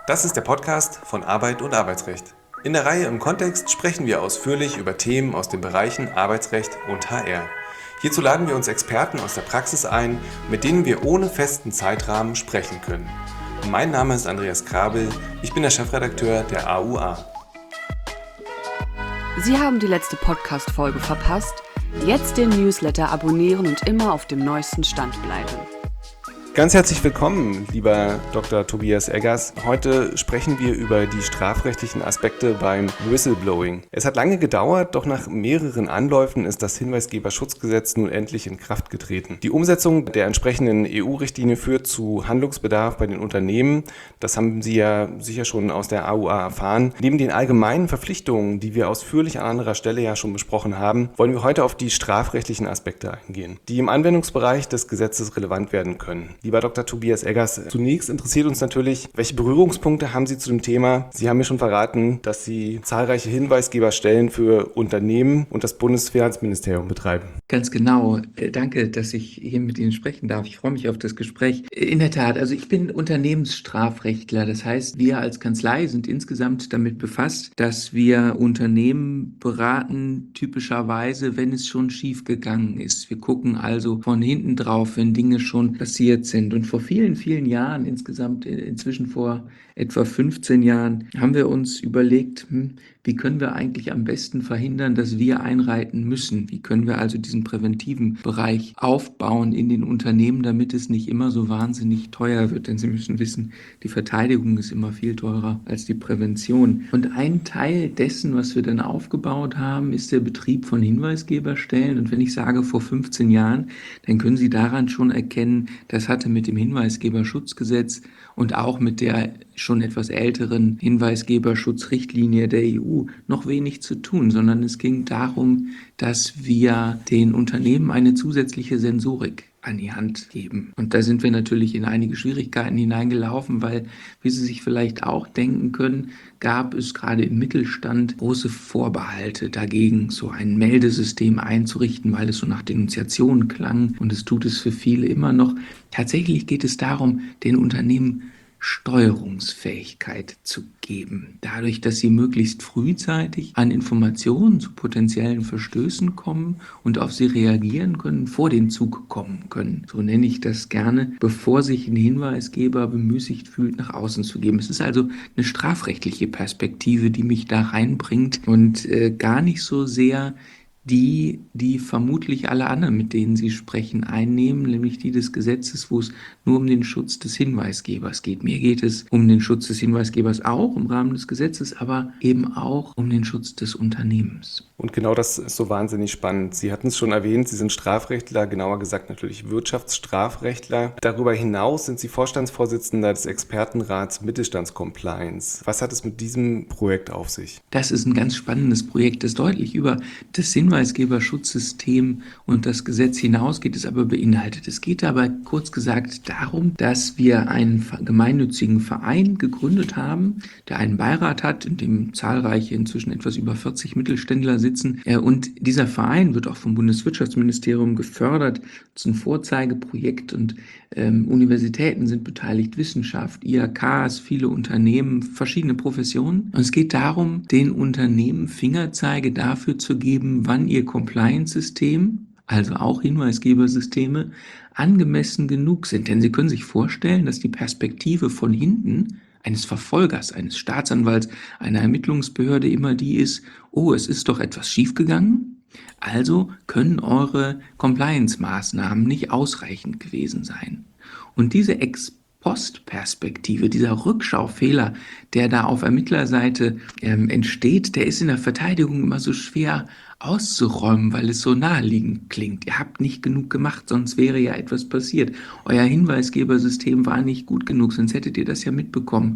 Das ist der Podcast von Arbeit und Arbeitsrecht. In der Reihe im Kontext sprechen wir ausführlich über Themen aus den Bereichen Arbeitsrecht und HR. Hierzu laden wir uns Experten aus der Praxis ein, mit denen wir ohne festen Zeitrahmen sprechen können. Mein Name ist Andreas Krabel, ich bin der Chefredakteur der AUA. Sie haben die letzte Podcast-Folge verpasst? Jetzt den Newsletter abonnieren und immer auf dem neuesten Stand bleiben. Ganz herzlich willkommen, lieber Dr. Tobias Eggers. Heute sprechen wir über die strafrechtlichen Aspekte beim Whistleblowing. Es hat lange gedauert, doch nach mehreren Anläufen ist das Hinweisgeberschutzgesetz nun endlich in Kraft getreten. Die Umsetzung der entsprechenden EU-Richtlinie führt zu Handlungsbedarf bei den Unternehmen. Das haben Sie ja sicher schon aus der AUA erfahren. Neben den allgemeinen Verpflichtungen, die wir ausführlich an anderer Stelle ja schon besprochen haben, wollen wir heute auf die strafrechtlichen Aspekte eingehen, die im Anwendungsbereich des Gesetzes relevant werden können. Lieber Dr. Tobias Eggers, zunächst interessiert uns natürlich, welche Berührungspunkte haben Sie zu dem Thema? Sie haben mir schon verraten, dass Sie zahlreiche Hinweisgeberstellen für Unternehmen und das Bundesfinanzministerium betreiben. Ganz genau. Danke, dass ich hier mit Ihnen sprechen darf. Ich freue mich auf das Gespräch. In der Tat, also ich bin Unternehmensstrafrechtler. Das heißt, wir als Kanzlei sind insgesamt damit befasst, dass wir Unternehmen beraten, typischerweise, wenn es schon schief gegangen ist. Wir gucken also von hinten drauf, wenn Dinge schon passiert sind. Und vor vielen, vielen Jahren, insgesamt inzwischen vor etwa 15 Jahren, haben wir uns überlegt, wie können wir eigentlich am besten verhindern, dass wir einreiten müssen? Wie können wir also diesen präventiven Bereich aufbauen in den Unternehmen, damit es nicht immer so wahnsinnig teuer wird? Denn Sie müssen wissen, die Verteidigung ist immer viel teurer als die Prävention. Und ein Teil dessen, was wir dann aufgebaut haben, ist der Betrieb von Hinweisgeberstellen. Und wenn ich sage vor 15 Jahren, dann können Sie daran schon erkennen, das hatte mit dem Hinweisgeberschutzgesetz und auch mit der schon etwas älteren Hinweisgeberschutzrichtlinie der EU noch wenig zu tun, sondern es ging darum, dass wir den Unternehmen eine zusätzliche Sensorik an die Hand geben. Und da sind wir natürlich in einige Schwierigkeiten hineingelaufen, weil, wie Sie sich vielleicht auch denken können, gab es gerade im Mittelstand große Vorbehalte dagegen, so ein Meldesystem einzurichten, weil es so nach Denunziation klang, und es tut es für viele immer noch. Tatsächlich geht es darum, den Unternehmen Steuerungsfähigkeit zu geben. Dadurch, dass sie möglichst frühzeitig an Informationen zu potenziellen Verstößen kommen und auf sie reagieren können, vor den Zug kommen können. So nenne ich das gerne, bevor sich ein Hinweisgeber bemüßigt fühlt, nach außen zu geben. Es ist also eine strafrechtliche Perspektive, die mich da reinbringt und gar nicht so sehr die vermutlich alle anderen, mit denen Sie sprechen, einnehmen, nämlich die des Gesetzes, wo es nur um den Schutz des Hinweisgebers geht. Mir geht es um den Schutz des Hinweisgebers auch im Rahmen des Gesetzes, aber eben auch um den Schutz des Unternehmens. Und genau das ist so wahnsinnig spannend. Sie hatten es schon erwähnt, Sie sind Strafrechtler, genauer gesagt natürlich Wirtschaftsstrafrechtler. Darüber hinaus sind Sie Vorstandsvorsitzender des Expertenrats Mittelstandscompliance. Was hat es mit diesem Projekt auf sich? Das ist ein ganz spannendes Projekt, das deutlich über das Hinweisgeberschutzsystem und das Gesetz hinausgeht, es aber beinhaltet. Es geht aber kurz gesagt darum, dass wir einen gemeinnützigen Verein gegründet haben, der einen Beirat hat, in dem zahlreiche, inzwischen etwas über 40 Mittelständler sitzen. Und dieser Verein wird auch vom Bundeswirtschaftsministerium gefördert. Das ist ein Vorzeigeprojekt und Universitäten sind beteiligt, Wissenschaft, IHKs, viele Unternehmen, verschiedene Professionen. Und es geht darum, den Unternehmen Fingerzeige dafür zu geben, wann ihr Compliance-System, also auch Hinweisgebersysteme, angemessen genug sind. Denn Sie können sich vorstellen, dass die Perspektive von hinten eines Verfolgers, eines Staatsanwalts, einer Ermittlungsbehörde immer die ist, oh, es ist doch etwas schiefgegangen, also können eure Compliance-Maßnahmen nicht ausreichend gewesen sein. Und diese Ex-Post-Perspektive, dieser Rückschaufehler, der da auf Ermittlerseite entsteht, der ist in der Verteidigung immer so schwer auszuräumen, weil es so naheliegend klingt. Ihr habt nicht genug gemacht, sonst wäre ja etwas passiert. Euer Hinweisgebersystem war nicht gut genug, sonst hättet ihr das ja mitbekommen.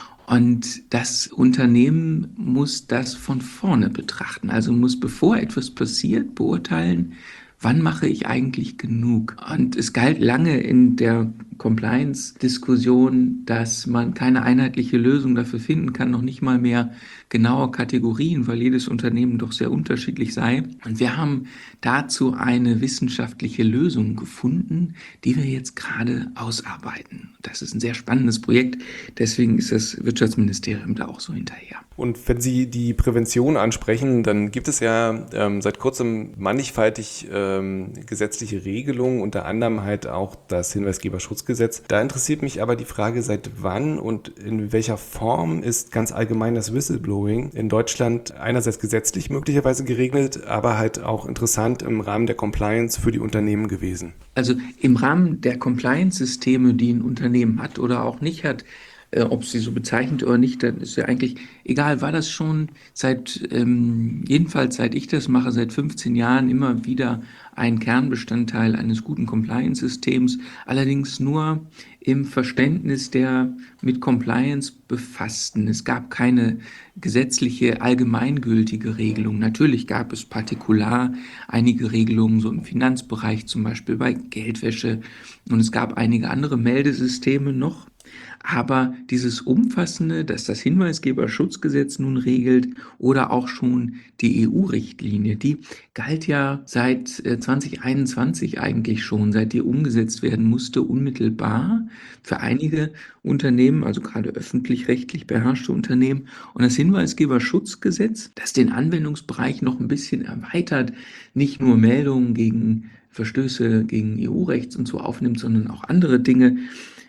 Und das Unternehmen muss das von vorne betrachten, also muss, bevor etwas passiert, beurteilen, wann mache ich eigentlich genug? Und es galt lange in der Compliance-Diskussion, dass man keine einheitliche Lösung dafür finden kann, noch nicht mal mehr genaue Kategorien, weil jedes Unternehmen doch sehr unterschiedlich sei. Und wir haben dazu eine wissenschaftliche Lösung gefunden, die wir jetzt gerade ausarbeiten. Das ist ein sehr spannendes Projekt, deswegen ist das Wirtschaftsministerium da auch so hinterher. Und wenn Sie die Prävention ansprechen, dann gibt es ja seit kurzem mannigfaltig gesetzliche Regelungen, unter anderem halt auch das Hinweisgeberschutzgesetz. Da interessiert mich aber die Frage, seit wann und in welcher Form ist ganz allgemein das Whistleblowing in Deutschland einerseits gesetzlich möglicherweise geregelt, aber halt auch interessant im Rahmen der Compliance für die Unternehmen gewesen? Also im Rahmen der Compliance-Systeme, die ein Unternehmen hat oder auch nicht hat, ob sie so bezeichnet oder nicht, dann ist ja eigentlich egal, war das schon jedenfalls seit ich das mache, seit 15 Jahren immer wieder ein Kernbestandteil eines guten Compliance-Systems, allerdings nur im Verständnis der mit Compliance Befassten. Es gab keine gesetzliche, allgemeingültige Regelung. Natürlich gab es partikular einige Regelungen, so im Finanzbereich zum Beispiel bei Geldwäsche, und es gab einige andere Meldesysteme noch. Aber dieses Umfassende, das das Hinweisgeberschutzgesetz nun regelt oder auch schon die EU-Richtlinie, die galt ja seit 2021 eigentlich schon, seit die umgesetzt werden musste, unmittelbar für einige Unternehmen, also gerade öffentlich-rechtlich beherrschte Unternehmen. Und das Hinweisgeberschutzgesetz, das den Anwendungsbereich noch ein bisschen erweitert, nicht nur Meldungen gegen Verstöße gegen EU-Rechts und so aufnimmt, sondern auch andere Dinge,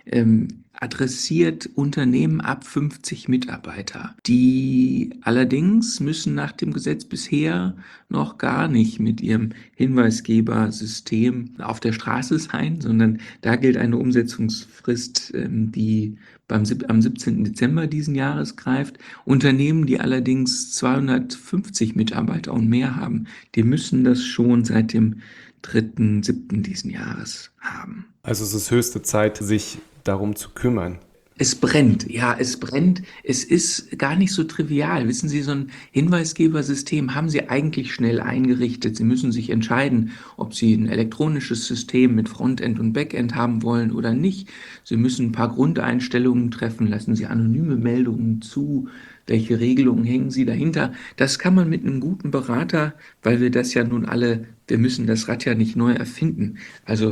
adressiert Unternehmen ab 50 Mitarbeiter. Die allerdings müssen nach dem Gesetz bisher noch gar nicht mit ihrem Hinweisgebersystem auf der Straße sein, sondern da gilt eine Umsetzungsfrist, die am 17. Dezember diesen Jahres greift. Unternehmen, die allerdings 250 Mitarbeiter und mehr haben, die müssen das schon seit dem 3.7. diesen Jahres haben. Also es ist höchste Zeit, sich darum zu kümmern. Es brennt, ja, es brennt. Es ist gar nicht so trivial. Wissen Sie, so ein Hinweisgebersystem haben Sie eigentlich schnell eingerichtet. Sie müssen sich entscheiden, ob Sie ein elektronisches System mit Frontend und Backend haben wollen oder nicht. Sie müssen ein paar Grundeinstellungen treffen. Lassen Sie anonyme Meldungen zu. Welche Regelungen hängen Sie dahinter? Das kann man mit einem guten Berater, weil wir müssen das Rad ja nicht neu erfinden. Also,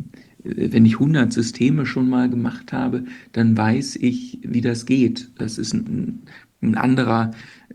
wenn ich 100 Systeme schon mal gemacht habe, dann weiß ich, wie das geht. Das ist ein anderer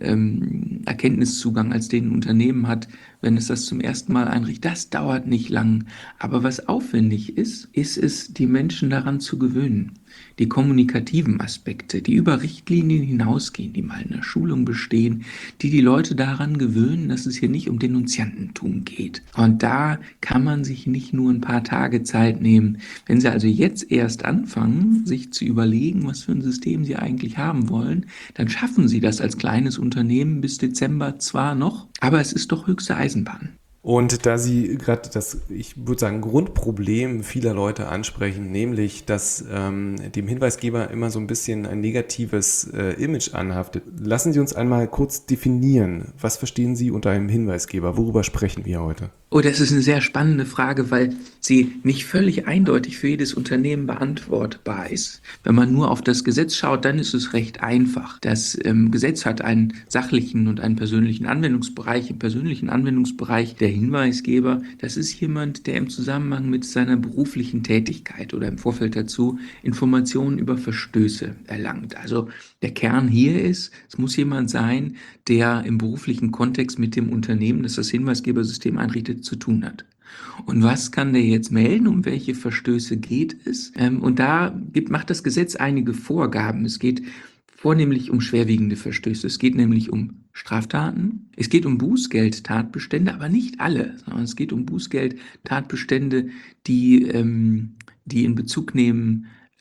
Erkenntniszugang, als den ein Unternehmen hat, wenn es das zum ersten Mal einrichtet. Das dauert nicht lang. Aber was aufwendig ist es, die Menschen daran zu gewöhnen. Die kommunikativen Aspekte, die über Richtlinien hinausgehen, die mal in der Schulung bestehen, die Leute daran gewöhnen, dass es hier nicht um Denunziantentum geht. Und da kann man sich nicht nur ein paar Tage Zeit nehmen. Wenn Sie also jetzt erst anfangen, sich zu überlegen, was für ein System Sie eigentlich haben wollen, dann schaffen Sie das als kleines Unternehmen bis Dezember zwar noch, aber es ist doch höchste Eisenbahn. Und da Sie gerade das, ich würde sagen, Grundproblem vieler Leute ansprechen, nämlich, dass dem Hinweisgeber immer so ein bisschen ein negatives Image anhaftet. Lassen Sie uns einmal kurz definieren. Was verstehen Sie unter einem Hinweisgeber? Worüber sprechen wir heute? Oh, das ist eine sehr spannende Frage, weil sie nicht völlig eindeutig für jedes Unternehmen beantwortbar ist. Wenn man nur auf das Gesetz schaut, dann ist es recht einfach. Das Gesetz hat einen sachlichen und einen persönlichen Anwendungsbereich. Im persönlichen Anwendungsbereich der Hinweisgeber, das ist jemand, der im Zusammenhang mit seiner beruflichen Tätigkeit oder im Vorfeld dazu Informationen über Verstöße erlangt. Also der Kern hier ist, es muss jemand sein, der im beruflichen Kontext mit dem Unternehmen, das das Hinweisgebersystem einrichtet, zu tun hat. Und was kann der jetzt melden? Um welche Verstöße geht es? Und da macht das Gesetz einige Vorgaben. Es geht vornehmlich um schwerwiegende Verstöße. Es geht nämlich um Straftaten. Es geht um Bußgeldtatbestände, aber nicht alle, sondern es geht um Bußgeldtatbestände, die in Bezug nehmen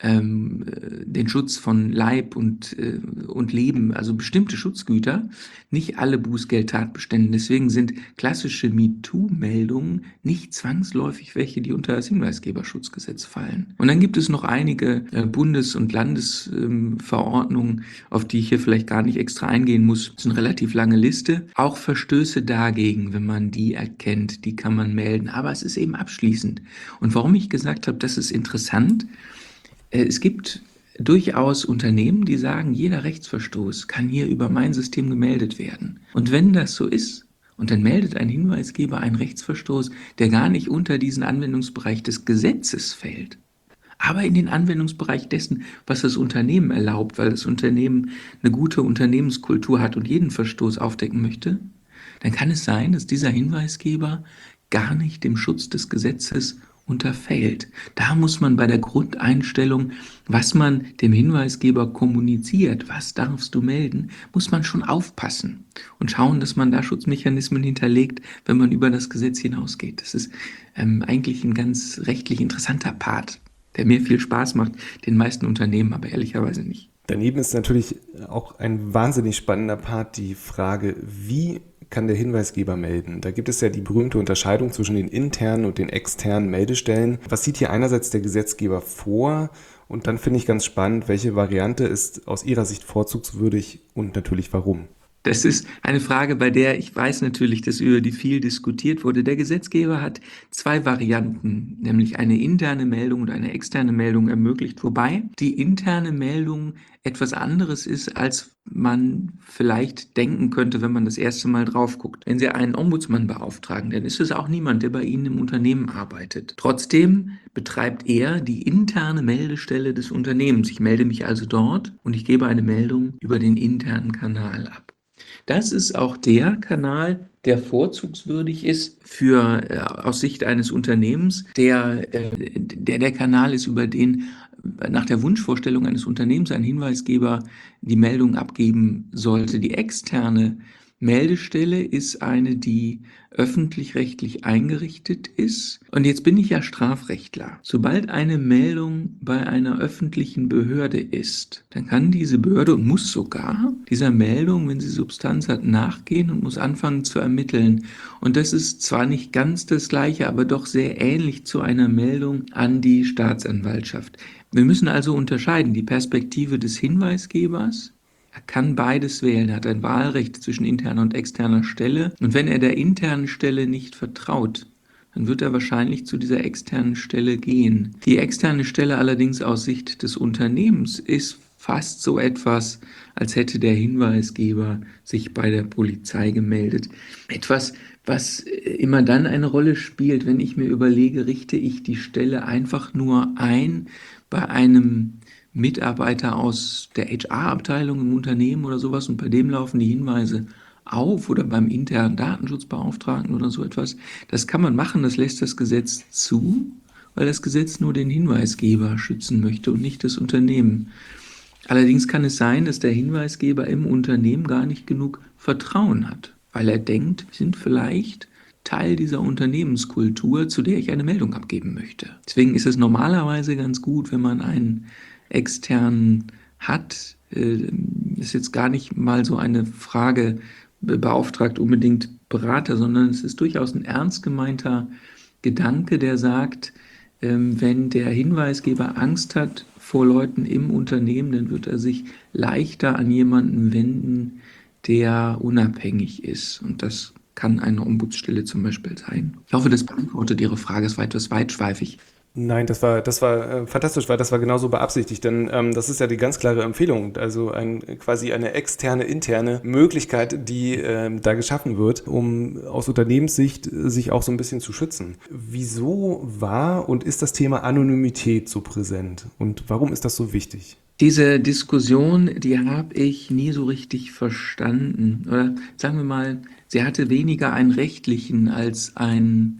den Schutz von Leib und Leben, also bestimmte Schutzgüter, nicht alle Bußgeldtatbestände. Deswegen sind klassische MeToo-Meldungen nicht zwangsläufig welche, die unter das Hinweisgeberschutzgesetz fallen. Und dann gibt es noch einige Bundes- und Landesverordnungen, auf die ich hier vielleicht gar nicht extra eingehen muss. Das ist eine relativ lange Liste. Auch Verstöße dagegen, wenn man die erkennt, die kann man melden. Aber es ist eben abschließend. Und warum ich gesagt habe, das ist interessant, es gibt durchaus Unternehmen, die sagen, jeder Rechtsverstoß kann hier über mein System gemeldet werden. Und wenn das so ist, und dann meldet ein Hinweisgeber einen Rechtsverstoß, der gar nicht unter diesen Anwendungsbereich des Gesetzes fällt, aber in den Anwendungsbereich dessen, was das Unternehmen erlaubt, weil das Unternehmen eine gute Unternehmenskultur hat und jeden Verstoß aufdecken möchte, dann kann es sein, dass dieser Hinweisgeber gar nicht dem Schutz des Gesetzes unterfällt. Da muss man bei der Grundeinstellung, was man dem Hinweisgeber kommuniziert, was darfst du melden, muss man schon aufpassen und schauen, dass man da Schutzmechanismen hinterlegt, wenn man über das Gesetz hinausgeht. Das ist eigentlich ein ganz rechtlich interessanter Part, der mir viel Spaß macht, den meisten Unternehmen aber ehrlicherweise nicht. Daneben ist natürlich auch ein wahnsinnig spannender Part die Frage, wie kann der Hinweisgeber melden? Da gibt es ja die berühmte Unterscheidung zwischen den internen und den externen Meldestellen. Was sieht hier einerseits der Gesetzgeber vor? Und dann finde ich ganz spannend, welche Variante ist aus Ihrer Sicht vorzugswürdig und natürlich warum? Das ist eine Frage, bei der ich weiß natürlich, dass über die viel diskutiert wurde. Der Gesetzgeber hat zwei Varianten, nämlich eine interne Meldung und eine externe Meldung ermöglicht, wobei die interne Meldung etwas anderes ist, als man vielleicht denken könnte, wenn man das erste Mal drauf guckt. Wenn Sie einen Ombudsmann beauftragen, dann ist es auch niemand, der bei Ihnen im Unternehmen arbeitet. Trotzdem betreibt er die interne Meldestelle des Unternehmens. Ich melde mich also dort und ich gebe eine Meldung über den internen Kanal ab. Das ist auch der Kanal, der vorzugswürdig ist für aus Sicht eines Unternehmens. Der Kanal ist, über den nach der Wunschvorstellung eines Unternehmens ein Hinweisgeber die Meldung abgeben sollte. Die externe Meldestelle ist eine, die öffentlich-rechtlich eingerichtet ist. Und jetzt bin ich ja Strafrechtler. Sobald eine Meldung bei einer öffentlichen Behörde ist, dann kann diese Behörde und muss sogar dieser Meldung, wenn sie Substanz hat, nachgehen und muss anfangen zu ermitteln. Und das ist zwar nicht ganz das Gleiche, aber doch sehr ähnlich zu einer Meldung an die Staatsanwaltschaft. Wir müssen also unterscheiden, die Perspektive des Hinweisgebers. Er kann beides wählen, er hat ein Wahlrecht zwischen interner und externer Stelle. Und wenn er der internen Stelle nicht vertraut, dann wird er wahrscheinlich zu dieser externen Stelle gehen. Die externe Stelle allerdings aus Sicht des Unternehmens ist fast so etwas, als hätte der Hinweisgeber sich bei der Polizei gemeldet. Etwas, was immer dann eine Rolle spielt, wenn ich mir überlege, richte ich die Stelle einfach nur ein bei einem Mitarbeiter aus der HR-Abteilung im Unternehmen oder sowas und bei dem laufen die Hinweise auf oder beim internen Datenschutzbeauftragten oder so etwas. Das kann man machen, das lässt das Gesetz zu, weil das Gesetz nur den Hinweisgeber schützen möchte und nicht das Unternehmen. Allerdings kann es sein, dass der Hinweisgeber im Unternehmen gar nicht genug Vertrauen hat, weil er denkt, wir sind vielleicht Teil dieser Unternehmenskultur, zu der ich eine Meldung abgeben möchte. Deswegen ist es normalerweise ganz gut, wenn man einen externen hat. Ist jetzt gar nicht mal so eine Frage, beauftragt unbedingt Berater, sondern es ist durchaus ein ernst gemeinter Gedanke, der sagt, wenn der Hinweisgeber Angst hat vor Leuten im Unternehmen, dann wird er sich leichter an jemanden wenden, der unabhängig ist. Und das kann eine Ombudsstelle zum Beispiel sein. Ich hoffe, das beantwortet Ihre Frage. Es war etwas weitschweifig. Nein, das war fantastisch, weil das war genauso beabsichtigt, denn das ist ja die ganz klare Empfehlung, also quasi eine externe, interne Möglichkeit, die da geschaffen wird, um aus Unternehmenssicht sich auch so ein bisschen zu schützen. Wieso war und ist das Thema Anonymität so präsent und warum ist das so wichtig? Diese Diskussion, die habe ich nie so richtig verstanden. Oder sagen wir mal, sie hatte weniger einen rechtlichen als einen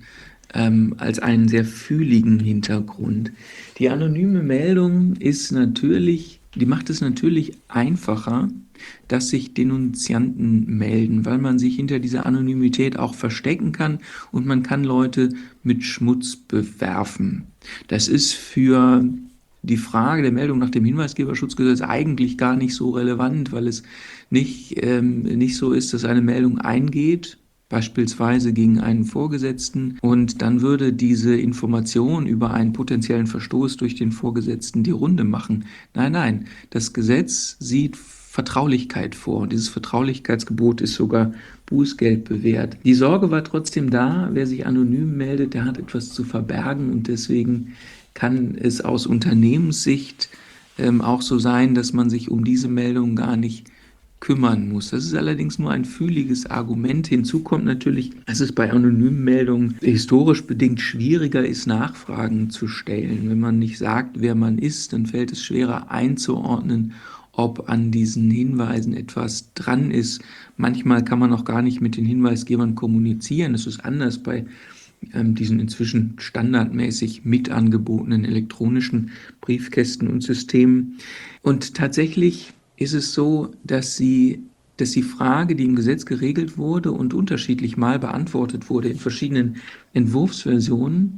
sehr fühligen Hintergrund. Die anonyme Meldung die macht es natürlich einfacher, dass sich Denunzianten melden, weil man sich hinter dieser Anonymität auch verstecken kann und man kann Leute mit Schmutz bewerfen. Das ist für die Frage der Meldung nach dem Hinweisgeberschutzgesetz eigentlich gar nicht so relevant, weil es nicht so ist, dass eine Meldung eingeht, beispielsweise gegen einen Vorgesetzten, und dann würde diese Information über einen potenziellen Verstoß durch den Vorgesetzten die Runde machen. Nein, das Gesetz sieht Vertraulichkeit vor und dieses Vertraulichkeitsgebot ist sogar Bußgeld bewährt. Die Sorge war trotzdem da, wer sich anonym meldet, der hat etwas zu verbergen und deswegen kann es aus Unternehmenssicht auch so sein, dass man sich um diese Meldung gar nicht kümmern muss. Das ist allerdings nur ein fühliges Argument. Hinzu kommt natürlich, dass es bei anonymen Meldungen historisch bedingt schwieriger ist, Nachfragen zu stellen. Wenn man nicht sagt, wer man ist, dann fällt es schwerer einzuordnen, ob an diesen Hinweisen etwas dran ist. Manchmal kann man auch gar nicht mit den Hinweisgebern kommunizieren. Das ist anders bei diesen inzwischen standardmäßig mit angebotenen elektronischen Briefkästen und Systemen. Und tatsächlich ist es so, dass die Frage, die im Gesetz geregelt wurde und unterschiedlich mal beantwortet wurde in verschiedenen Entwurfsversionen,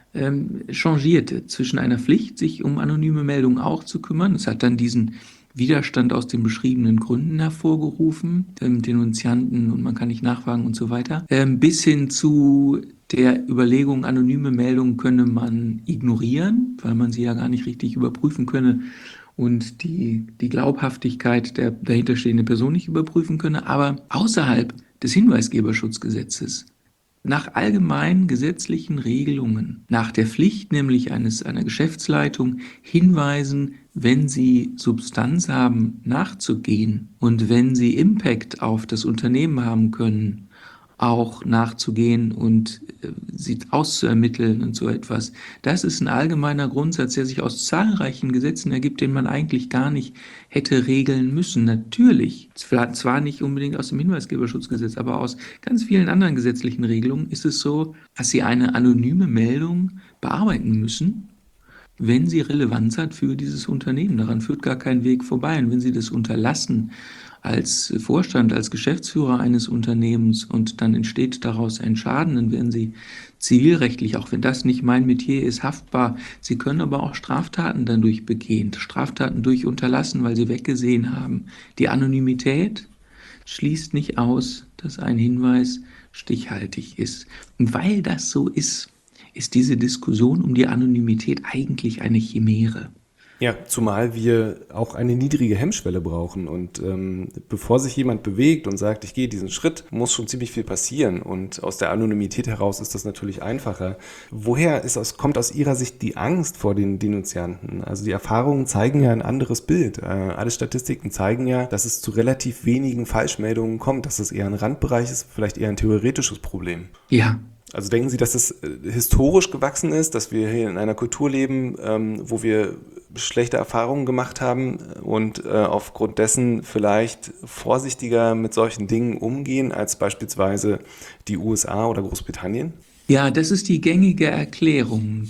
changierte zwischen einer Pflicht, sich um anonyme Meldungen auch zu kümmern. Es hat dann diesen Widerstand aus den beschriebenen Gründen hervorgerufen, Denunzianten und man kann nicht nachfragen und so weiter, bis hin zu der Überlegung, anonyme Meldungen könne man ignorieren, weil man sie ja gar nicht richtig überprüfen könne und die Glaubhaftigkeit der dahinterstehenden Person nicht überprüfen könne, aber außerhalb des Hinweisgeberschutzgesetzes, nach allgemeinen gesetzlichen Regelungen, nach der Pflicht nämlich einer Geschäftsleitung, Hinweisen, wenn sie Substanz haben, nachzugehen und wenn sie Impact auf das Unternehmen haben können, auch nachzugehen und sie auszuermitteln und so etwas. Das ist ein allgemeiner Grundsatz, der sich aus zahlreichen Gesetzen ergibt, den man eigentlich gar nicht hätte regeln müssen. Natürlich, zwar nicht unbedingt aus dem Hinweisgeberschutzgesetz, aber aus ganz vielen anderen gesetzlichen Regelungen ist es so, dass Sie eine anonyme Meldung bearbeiten müssen, wenn sie Relevanz hat für dieses Unternehmen. Daran führt gar kein Weg vorbei. Und wenn Sie das unterlassen, als Vorstand, als Geschäftsführer eines Unternehmens und dann entsteht daraus ein Schaden, dann werden Sie zivilrechtlich, auch wenn das nicht mein Metier ist, haftbar. Sie können aber auch Straftaten dadurch begehen, Straftaten durch unterlassen, weil Sie weggesehen haben. Die Anonymität schließt nicht aus, dass ein Hinweis stichhaltig ist. Und weil das so ist diese Diskussion um die Anonymität eigentlich eine Chimäre. Ja, zumal wir auch eine niedrige Hemmschwelle brauchen und bevor sich jemand bewegt und sagt, ich gehe diesen Schritt, muss schon ziemlich viel passieren und aus der Anonymität heraus ist das natürlich einfacher. Woher kommt aus Ihrer Sicht die Angst vor den Denunzianten? Also die Erfahrungen zeigen ja ein anderes Bild. Alle Statistiken zeigen ja, dass es zu relativ wenigen Falschmeldungen kommt, dass es eher ein Randbereich ist, vielleicht eher ein theoretisches Problem. Ja. Also denken Sie, dass das historisch gewachsen ist, dass wir hier in einer Kultur leben, wo wir schlechte Erfahrungen gemacht haben und aufgrund dessen vielleicht vorsichtiger mit solchen Dingen umgehen als beispielsweise die USA oder Großbritannien? Ja, das ist die gängige Erklärung,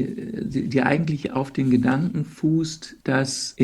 die eigentlich auf den Gedanken fußt, dass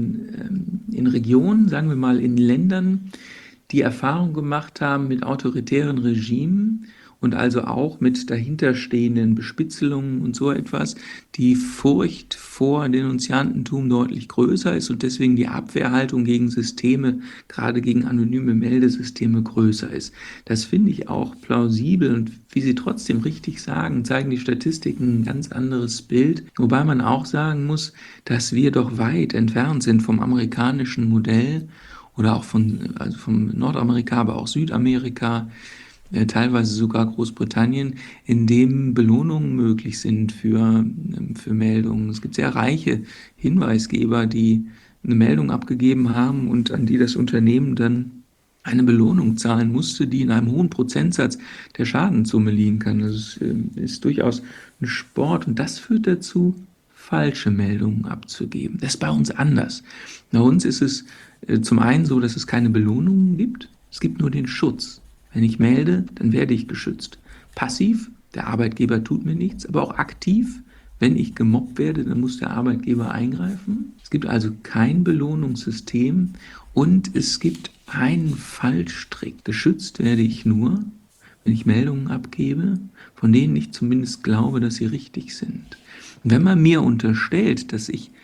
in Regionen, sagen wir mal in Ländern, die Erfahrung gemacht haben mit autoritären Regimen, und also auch mit dahinterstehenden Bespitzelungen und so etwas, die Furcht vor Denunziantentum deutlich größer ist und deswegen die Abwehrhaltung gegen Systeme, gerade gegen anonyme Meldesysteme, größer ist. Das finde ich auch plausibel und wie Sie trotzdem richtig sagen, zeigen die Statistiken ein ganz anderes Bild. Wobei man auch sagen muss, dass wir doch weit entfernt sind vom amerikanischen Modell oder auch vom Nordamerika, aber auch Südamerika, teilweise sogar Großbritannien, in dem Belohnungen möglich sind für Meldungen. Es gibt sehr reiche Hinweisgeber, die eine Meldung abgegeben haben und an die das Unternehmen dann eine Belohnung zahlen musste, die in einem hohen Prozentsatz der Schadenssumme liegen kann. Das ist durchaus ein Sport und das führt dazu, falsche Meldungen abzugeben. Das ist bei uns anders. Bei uns ist es zum einen so, dass es keine Belohnungen gibt, es gibt nur den Schutz. Wenn ich melde, dann werde ich geschützt. Passiv, der Arbeitgeber tut mir nichts, aber auch aktiv, wenn ich gemobbt werde, dann muss der Arbeitgeber eingreifen. Es gibt also kein Belohnungssystem und es gibt einen Fallstrick. Geschützt werde ich nur, wenn ich Meldungen abgebe, von denen ich zumindest glaube, dass sie richtig sind. Und wenn man mir unterstellt, dass ich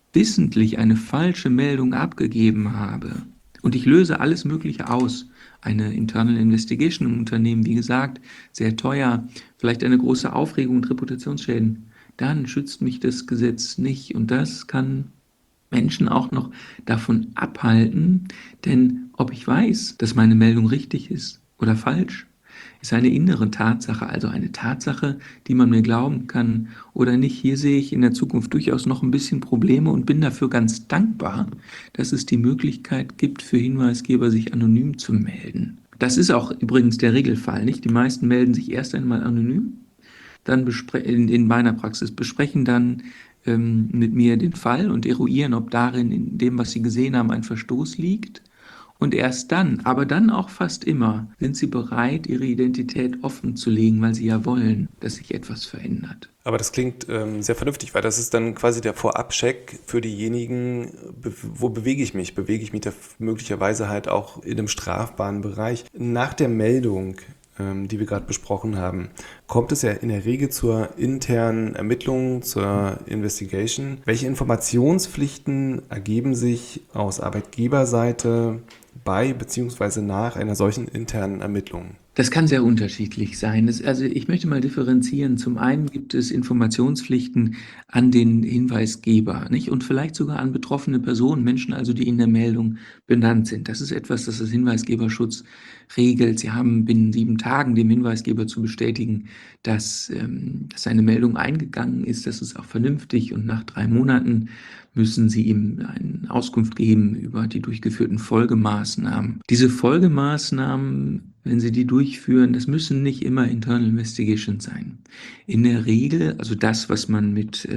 wissentlich eine falsche Meldung abgegeben habe und ich löse alles Mögliche aus, eine Internal Investigation im Unternehmen, wie gesagt, sehr teuer, vielleicht eine große Aufregung und Reputationsschäden, dann schützt mich das Gesetz nicht. Und das kann Menschen auch noch davon abhalten, denn ob ich weiß, dass meine Meldung richtig ist oder falsch, ist eine innere Tatsache, also eine Tatsache, die man mir glauben kann oder nicht. Hier sehe ich in der Zukunft durchaus noch ein bisschen Probleme und bin dafür ganz dankbar, dass es die Möglichkeit gibt, für Hinweisgeber sich anonym zu melden. Das ist auch übrigens der Regelfall, nicht? Die meisten melden sich erst einmal anonym, dann in meiner Praxis besprechen dann mit mir den Fall und eruieren, ob darin, in dem, was sie gesehen haben, ein Verstoß liegt. Und erst dann, aber dann auch fast immer, sind sie bereit, ihre Identität offen zu legen, weil sie ja wollen, dass sich etwas verändert. Aber das klingt sehr vernünftig, weil das ist dann quasi der Vorabcheck für diejenigen, wo bewege ich mich? Bewege ich mich da möglicherweise halt auch in einem strafbaren Bereich? Nach der Meldung, die wir gerade besprochen haben, kommt es ja in der Regel zur internen Ermittlung, zur Investigation. Welche Informationspflichten ergeben sich aus Arbeitgeberseite bei bzw. nach einer solchen internen Ermittlung? Das kann sehr unterschiedlich sein. Also ich möchte mal differenzieren. Zum einen gibt es Informationspflichten an den Hinweisgeber, nicht? Und vielleicht sogar an betroffene Personen, Menschen also, die in der Meldung benannt sind. Das ist etwas, das das Hinweisgeberschutz regelt. Sie haben binnen 7 Tagen dem Hinweisgeber zu bestätigen, dass seine Meldung eingegangen ist. Das ist auch vernünftig. Und nach 3 Monaten müssen Sie ihm eine Auskunft geben über die durchgeführten Folgemaßnahmen. Diese Folgemaßnahmen, wenn Sie die durchführen, das müssen nicht immer Internal Investigations sein. In der Regel, also das, was man mit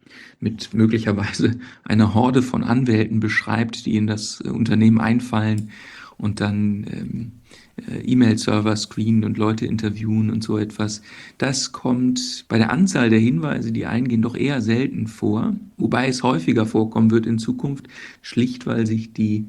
möglicherweise einer Horde von Anwälten beschreibt, die in das Unternehmen einfallen und dann E-Mail-Server screenen und Leute interviewen und so etwas. Das kommt bei der Anzahl der Hinweise, die eingehen, doch eher selten vor, wobei es häufiger vorkommen wird in Zukunft, schlicht weil sich die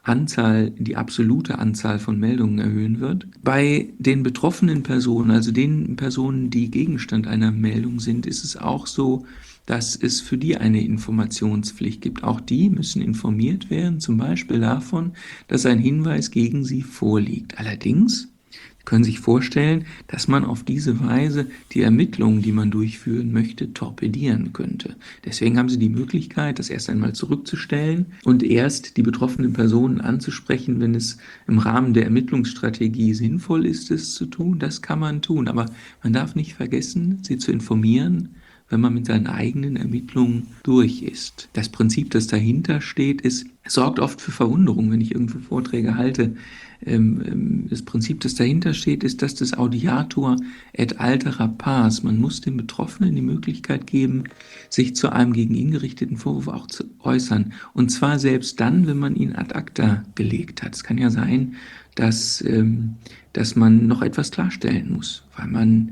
absolute Anzahl von Meldungen erhöhen wird. Bei den betroffenen Personen, also den Personen, die Gegenstand einer Meldung sind, ist es auch so, dass es für die eine Informationspflicht gibt. Auch die müssen informiert werden, zum Beispiel davon, dass ein Hinweis gegen sie vorliegt. Allerdings können Sie sich vorstellen, dass man auf diese Weise die Ermittlungen, die man durchführen möchte, torpedieren könnte. Deswegen haben Sie die Möglichkeit, das erst einmal zurückzustellen und erst die betroffenen Personen anzusprechen, wenn es im Rahmen der Ermittlungsstrategie sinnvoll ist, es zu tun. Das kann man tun, aber man darf nicht vergessen, sie zu informieren, wenn man mit seinen eigenen Ermittlungen durch ist. Das Prinzip, das dahinter steht, sorgt oft für Verwunderung, wenn ich irgendwo Vorträge halte. Das Prinzip, das dahinter steht, ist, dass das Audiatur et altera pars. Man muss dem Betroffenen die Möglichkeit geben, sich zu einem gegen ihn gerichteten Vorwurf auch zu äußern. Und zwar selbst dann, wenn man ihn ad acta gelegt hat. Es kann ja sein, dass man noch etwas klarstellen muss, weil man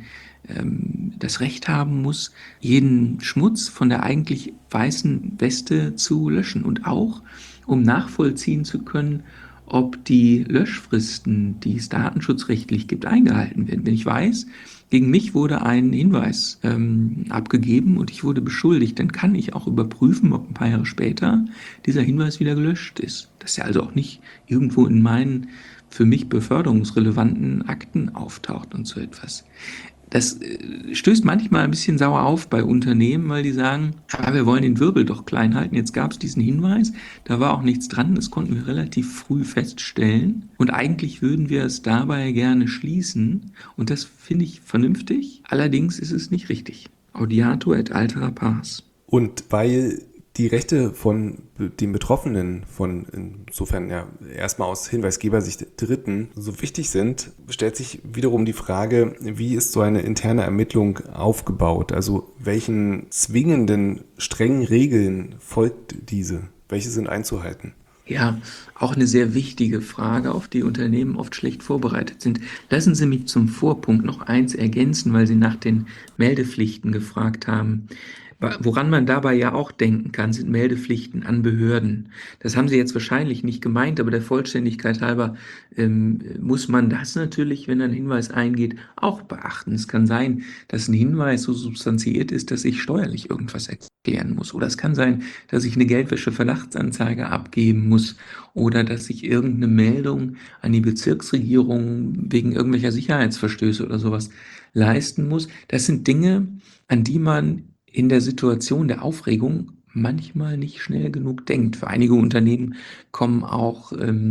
das Recht haben muss, jeden Schmutz von der eigentlich weißen Weste zu löschen und auch, um nachvollziehen zu können, ob die Löschfristen, die es datenschutzrechtlich gibt, eingehalten werden. Wenn ich weiß, gegen mich wurde ein Hinweis abgegeben und ich wurde beschuldigt, dann kann ich auch überprüfen, ob ein paar Jahre später dieser Hinweis wieder gelöscht ist. Dass er also auch nicht irgendwo in meinen für mich beförderungsrelevanten Akten auftaucht und so etwas. Das stößt manchmal ein bisschen sauer auf bei Unternehmen, weil die sagen, wir wollen den Wirbel doch klein halten. Jetzt gab es diesen Hinweis, da war auch nichts dran, das konnten wir relativ früh feststellen. Und eigentlich würden wir es dabei gerne schließen. Und das finde ich vernünftig. Allerdings ist es nicht richtig. Audiatur et altera pars. Und weil die Rechte von den Betroffenen, von insofern ja erstmal aus Hinweisgebersicht Dritten, so wichtig sind, stellt sich wiederum die Frage, wie ist so eine interne Ermittlung aufgebaut? Also welchen zwingenden, strengen Regeln folgt diese? Welche sind einzuhalten? Ja, auch eine sehr wichtige Frage, auf die Unternehmen oft schlecht vorbereitet sind. Lassen Sie mich zum Vorpunkt noch eins ergänzen, weil Sie nach den Meldepflichten gefragt haben. Woran man dabei ja auch denken kann, sind Meldepflichten an Behörden. Das haben Sie jetzt wahrscheinlich nicht gemeint, aber der Vollständigkeit halber muss man das natürlich, wenn ein Hinweis eingeht, auch beachten. Es kann sein, dass ein Hinweis so substanziiert ist, dass ich steuerlich irgendwas erklären muss. Oder es kann sein, dass ich eine Geldwäsche-Verdachtsanzeige abgeben muss oder dass ich irgendeine Meldung an die Bezirksregierung wegen irgendwelcher Sicherheitsverstöße oder sowas leisten muss. Das sind Dinge, an die man in der Situation der Aufregung manchmal nicht schnell genug denkt. Für einige Unternehmen kommen auch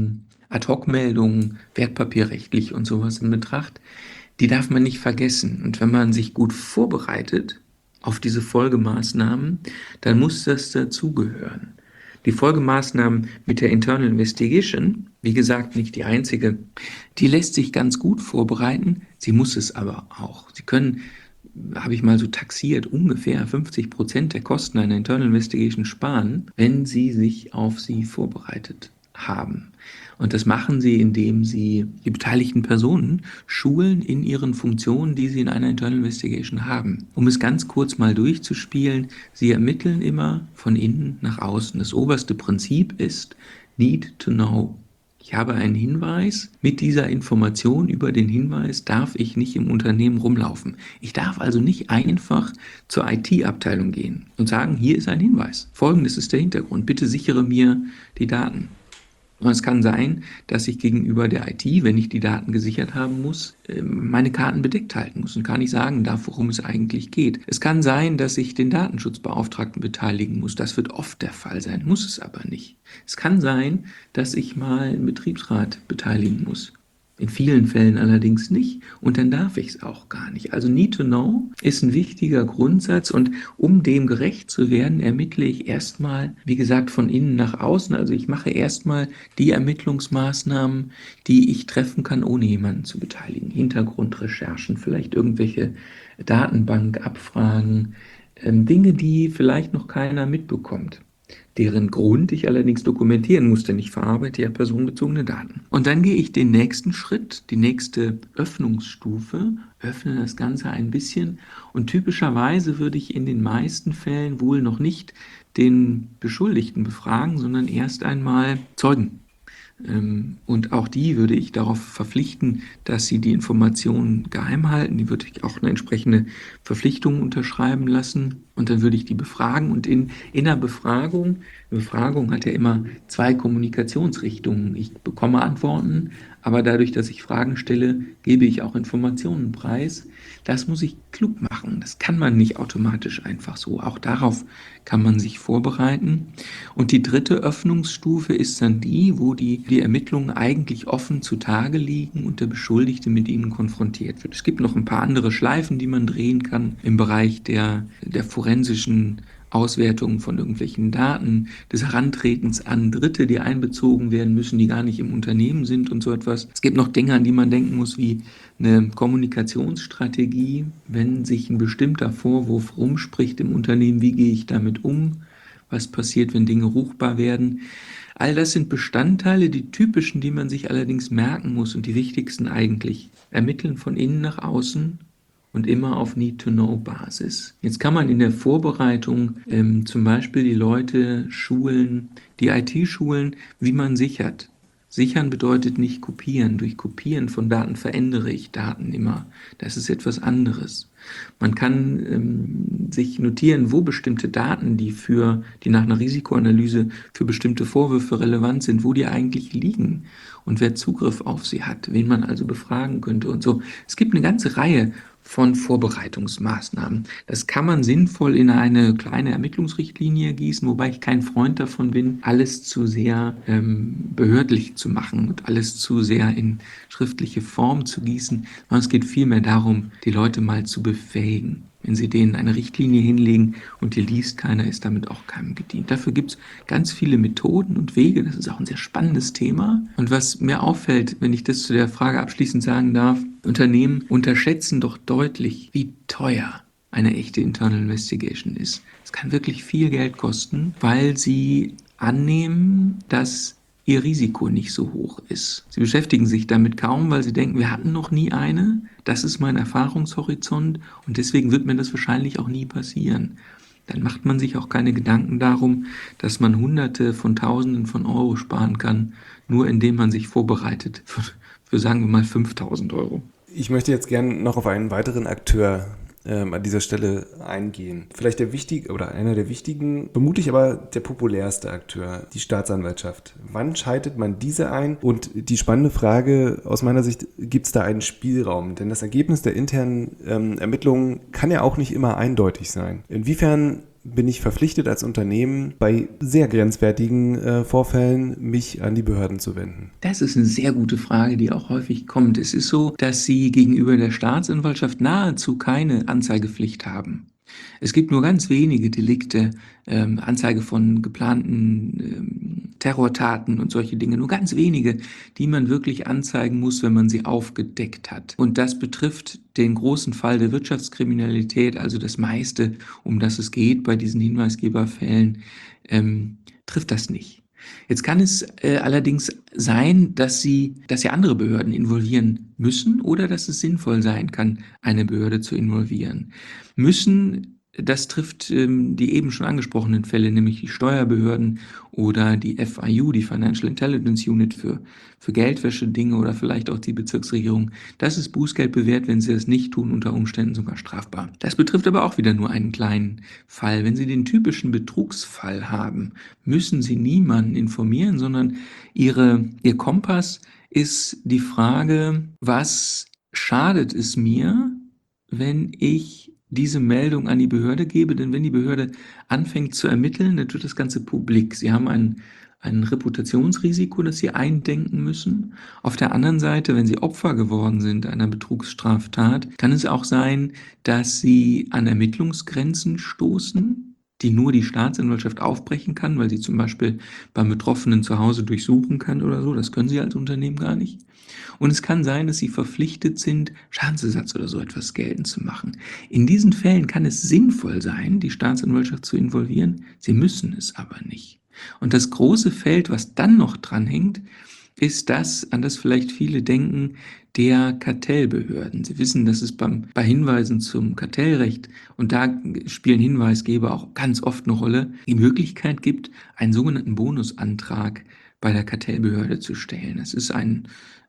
Ad-hoc-Meldungen, wertpapierrechtlich und sowas in Betracht. Die darf man nicht vergessen. Und wenn man sich gut vorbereitet auf diese Folgemaßnahmen, dann muss das dazugehören. Die Folgemaßnahmen mit der Internal Investigation, wie gesagt, nicht die einzige, die lässt sich ganz gut vorbereiten. Sie muss es aber auch. Sie können, habe ich mal so taxiert, ungefähr 50% der Kosten einer Internal Investigation sparen, wenn Sie sich auf sie vorbereitet haben. Und das machen Sie, indem Sie die beteiligten Personen schulen in ihren Funktionen, die Sie in einer Internal Investigation haben. Um es ganz kurz mal durchzuspielen, Sie ermitteln immer von innen nach außen. Das oberste Prinzip ist Need to Know. Ich habe einen Hinweis. Mit dieser Information über den Hinweis darf ich nicht im Unternehmen rumlaufen. Ich darf also nicht einfach zur IT-Abteilung gehen und sagen, hier ist ein Hinweis. Folgendes ist der Hintergrund. Bitte sichere mir die Daten. Und es kann sein, dass ich gegenüber der IT, wenn ich die Daten gesichert haben muss, meine Karten bedeckt halten muss und gar nicht sagen darf, worum es eigentlich geht. Es kann sein, dass ich den Datenschutzbeauftragten beteiligen muss. Das wird oft der Fall sein, muss es aber nicht. Es kann sein, dass ich mal einen Betriebsrat beteiligen muss. In vielen Fällen allerdings nicht und dann darf ich es auch gar nicht. Also Need to Know ist ein wichtiger Grundsatz und um dem gerecht zu werden, ermittle ich erstmal, wie gesagt, von innen nach außen. Also ich mache erstmal die Ermittlungsmaßnahmen, die ich treffen kann, ohne jemanden zu beteiligen. Hintergrundrecherchen, vielleicht irgendwelche Datenbankabfragen, Dinge, die vielleicht noch keiner mitbekommt, deren Grund ich allerdings dokumentieren muss, denn ich verarbeite ja personenbezogene Daten. Und dann gehe ich den nächsten Schritt, die nächste Öffnungsstufe, öffne das Ganze ein bisschen und typischerweise würde ich in den meisten Fällen wohl noch nicht den Beschuldigten befragen, sondern erst einmal Zeugen. Und auch die würde ich darauf verpflichten, dass sie die Informationen geheim halten. Die würde ich auch eine entsprechende Verpflichtung unterschreiben lassen. Und dann würde ich die befragen. Und in einer Befragung, eine Befragung hat ja immer 2 Kommunikationsrichtungen. Ich bekomme Antworten, aber dadurch, dass ich Fragen stelle, gebe ich auch Informationen preis. Das muss ich klug machen. Das kann man nicht automatisch einfach so. Auch darauf kann man sich vorbereiten. Und die dritte Öffnungsstufe ist dann die, wo die Ermittlungen eigentlich offen zutage liegen und der Beschuldigte mit ihnen konfrontiert wird. Es gibt noch ein paar andere Schleifen, die man drehen kann im Bereich der forensischen Auswertungen von irgendwelchen Daten, des Herantretens an Dritte, die einbezogen werden müssen, die gar nicht im Unternehmen sind und so etwas. Es gibt noch Dinge, an die man denken muss, wie eine Kommunikationsstrategie, wenn sich ein bestimmter Vorwurf rumspricht im Unternehmen, wie gehe ich damit um, was passiert, wenn Dinge ruchbar werden. All das sind Bestandteile, die typischen, die man sich allerdings merken muss und die wichtigsten eigentlich. Ermitteln von innen nach außen und immer auf Need-to-Know-Basis. Jetzt kann man in der Vorbereitung zum Beispiel die Leute schulen, die IT schulen, wie man sichert. Sichern bedeutet nicht kopieren. Durch Kopieren von Daten verändere ich Daten immer. Das ist etwas anderes. Man kann sich notieren, wo bestimmte Daten, die nach einer Risikoanalyse für bestimmte Vorwürfe relevant sind, wo die eigentlich liegen und wer Zugriff auf sie hat, wen man also befragen könnte und so. Es gibt eine ganze Reihe von Vorbereitungsmaßnahmen. Das kann man sinnvoll in eine kleine Ermittlungsrichtlinie gießen, wobei ich kein Freund davon bin, alles zu sehr behördlich zu machen und alles zu sehr in schriftliche Form zu gießen, sondern es geht vielmehr darum, die Leute mal zu befähigen. Wenn Sie denen eine Richtlinie hinlegen und die liest keiner, ist damit auch keinem gedient. Dafür gibt es ganz viele Methoden und Wege. Das ist auch ein sehr spannendes Thema. Und was mir auffällt, wenn ich das zu der Frage abschließend sagen darf, Unternehmen unterschätzen doch deutlich, wie teuer eine echte Internal Investigation ist. Es kann wirklich viel Geld kosten, weil sie annehmen, dass ihr Risiko nicht so hoch ist. Sie beschäftigen sich damit kaum, weil sie denken, wir hatten noch nie eine, das ist mein Erfahrungshorizont und deswegen wird mir das wahrscheinlich auch nie passieren. dann macht man sich auch keine Gedanken darum, dass man Hunderte von Tausenden von Euro sparen kann, nur indem man sich vorbereitet für sagen wir mal 5.000 Euro. Ich möchte jetzt gerne noch auf einen weiteren Akteur an dieser Stelle eingehen. Vielleicht der wichtige oder einer der wichtigen, vermutlich aber der populärste Akteur, die Staatsanwaltschaft. Wann schaltet man diese ein? Und die spannende Frage aus meiner Sicht, gibt es da einen Spielraum? Denn das Ergebnis der internen Ermittlungen kann ja auch nicht immer eindeutig sein. Inwiefern bin ich verpflichtet als Unternehmen, bei sehr grenzwertigen Vorfällen mich an die Behörden zu wenden? Das ist eine sehr gute Frage, die auch häufig kommt. Es ist so, dass Sie gegenüber der Staatsanwaltschaft nahezu keine Anzeigepflicht haben. Es gibt nur ganz wenige Delikte, Anzeige von geplanten Terrortaten und solche Dinge, nur ganz wenige, die man wirklich anzeigen muss, wenn man sie aufgedeckt hat. Und das betrifft den großen Fall der Wirtschaftskriminalität, also das meiste, um das es geht bei diesen Hinweisgeberfällen, trifft das nicht. Jetzt kann es allerdings sein, dass Sie andere Behörden involvieren müssen oder dass es sinnvoll sein kann, eine Behörde zu involvieren. Müssen, das trifft die eben schon angesprochenen Fälle, nämlich die Steuerbehörden oder die FIU, die Financial Intelligence Unit für Geldwäsche-Dinge oder vielleicht auch die Bezirksregierung. Das ist Bußgeld bewährt, wenn Sie das nicht tun, unter Umständen sogar strafbar. Das betrifft aber auch wieder nur einen kleinen Fall. Wenn Sie den typischen Betrugsfall haben, müssen Sie niemanden informieren, sondern Ihr Kompass ist die Frage, was schadet es mir, wenn ich diese Meldung an die Behörde gebe? Denn wenn die Behörde anfängt zu ermitteln, dann wird das Ganze publik. Sie haben ein Reputationsrisiko, das Sie eindenken müssen. Auf der anderen Seite, wenn Sie Opfer geworden sind einer Betrugsstraftat, kann es auch sein, dass Sie an Ermittlungsgrenzen stoßen, die nur die Staatsanwaltschaft aufbrechen kann, weil sie zum Beispiel beim Betroffenen zu Hause durchsuchen kann oder so. Das können Sie als Unternehmen gar nicht. Und es kann sein, dass Sie verpflichtet sind, Schadensersatz oder so etwas geltend zu machen. In diesen Fällen kann es sinnvoll sein, die Staatsanwaltschaft zu involvieren. Sie müssen es aber nicht. Und das große Feld, was dann noch dranhängt, ist das, an das vielleicht viele denken, der Kartellbehörden. Sie wissen, dass es bei Hinweisen zum Kartellrecht, und da spielen Hinweisgeber auch ganz oft eine Rolle, die Möglichkeit gibt, einen sogenannten Bonusantrag bei der Kartellbehörde zu stellen. Das ist eine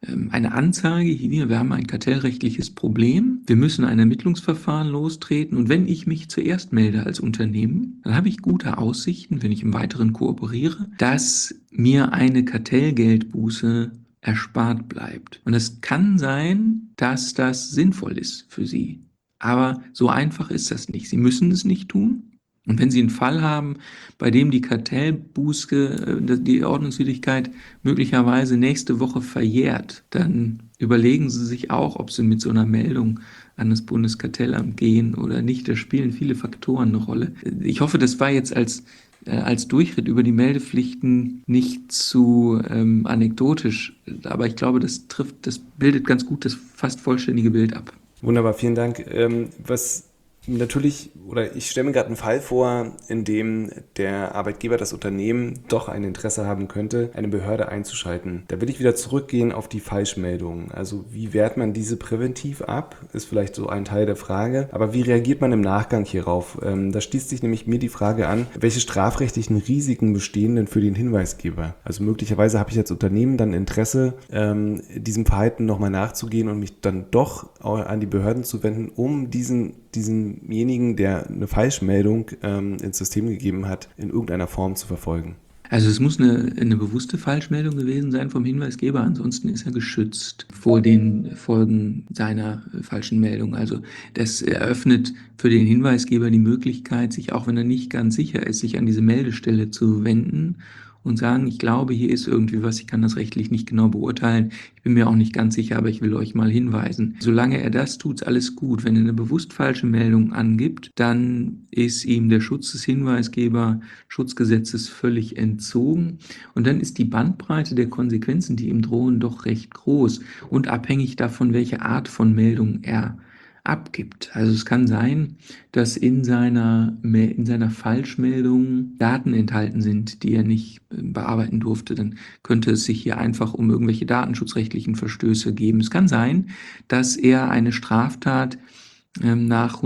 Anzeige, hier, wir haben ein kartellrechtliches Problem, wir müssen ein Ermittlungsverfahren lostreten und wenn ich mich zuerst melde als Unternehmen, dann habe ich gute Aussichten, wenn ich im Weiteren kooperiere, dass mir eine Kartellgeldbuße erspart bleibt. Und es kann sein, dass das sinnvoll ist für Sie. Aber so einfach ist das nicht. Sie müssen es nicht tun. Und wenn Sie einen Fall haben, bei dem die Kartellbuße, die Ordnungswidrigkeit möglicherweise nächste Woche verjährt, dann überlegen Sie sich auch, ob Sie mit so einer Meldung an das Bundeskartellamt gehen oder nicht. Da spielen viele Faktoren eine Rolle. Ich hoffe, das war jetzt als Durchritt über die Meldepflichten nicht zu anekdotisch, aber ich glaube, das bildet ganz gut das fast vollständige Bild ab. Wunderbar, vielen Dank. Was natürlich, oder ich stelle mir gerade einen Fall vor, in dem der Arbeitgeber, das Unternehmen doch ein Interesse haben könnte, eine Behörde einzuschalten. Da will ich wieder zurückgehen auf die Falschmeldungen. Also wie wehrt man diese präventiv ab? Ist vielleicht so ein Teil der Frage. Aber wie reagiert man im Nachgang hierauf? Da schließt sich nämlich mir die Frage an, welche strafrechtlichen Risiken bestehen denn für den Hinweisgeber? Also möglicherweise habe ich als Unternehmen dann Interesse, diesem Verhalten nochmal nachzugehen und mich dann doch an die Behörden zu wenden, um diesenjenigen, der eine Falschmeldung ins System gegeben hat, in irgendeiner Form zu verfolgen. Also es muss eine bewusste Falschmeldung gewesen sein vom Hinweisgeber, ansonsten ist er geschützt vor den Folgen seiner falschen Meldung. Also das eröffnet für den Hinweisgeber die Möglichkeit, sich, auch wenn er nicht ganz sicher ist, sich an diese Meldestelle zu wenden und sagen, ich glaube, hier ist irgendwie was, ich kann das rechtlich nicht genau beurteilen, ich bin mir auch nicht ganz sicher, aber ich will euch mal hinweisen. Solange er das tut, ist alles gut. Wenn er eine bewusst falsche Meldung angibt, dann ist ihm der Schutz des Hinweisgeberschutzgesetzes völlig entzogen und dann ist die Bandbreite der Konsequenzen, die ihm drohen, doch recht groß und abhängig davon, welche Art von Meldung er abgibt. Also es kann sein, dass in seiner Falschmeldung Daten enthalten sind, die er nicht bearbeiten durfte. Dann könnte es sich hier einfach um irgendwelche datenschutzrechtlichen Verstöße geben. Es kann sein, dass er eine Straftat nach